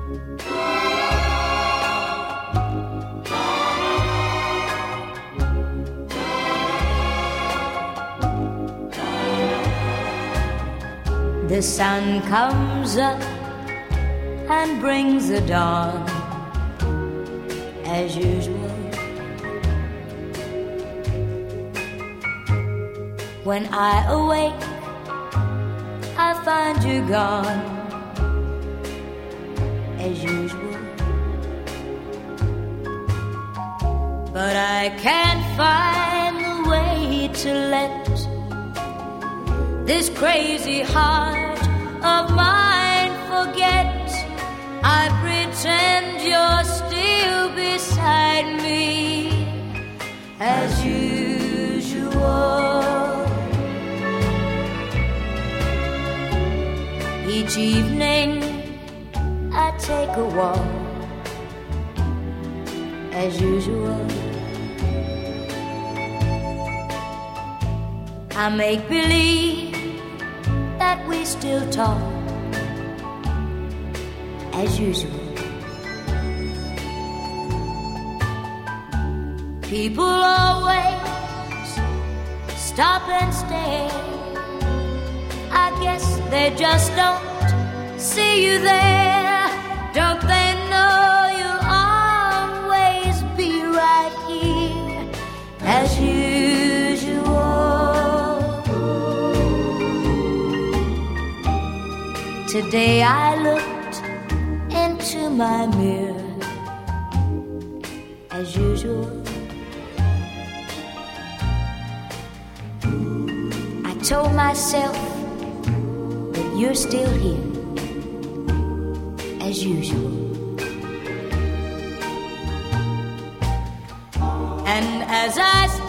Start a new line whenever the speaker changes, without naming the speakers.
The sun comes up and brings the dawn, as usual. When I awake, I find you gone, as usual. But I can't find the way to let this crazy heart of mine forget. I pretend you're still beside me, as usual. Each evening I take a walk, as usual. I make believe that we still talk, as usual. People always stop and stare. I guess they just don't see you there. Don't they know you'll always be right here, as usual. Today I looked into my mirror, as usual. I told myself that you're still here, as usual. And as I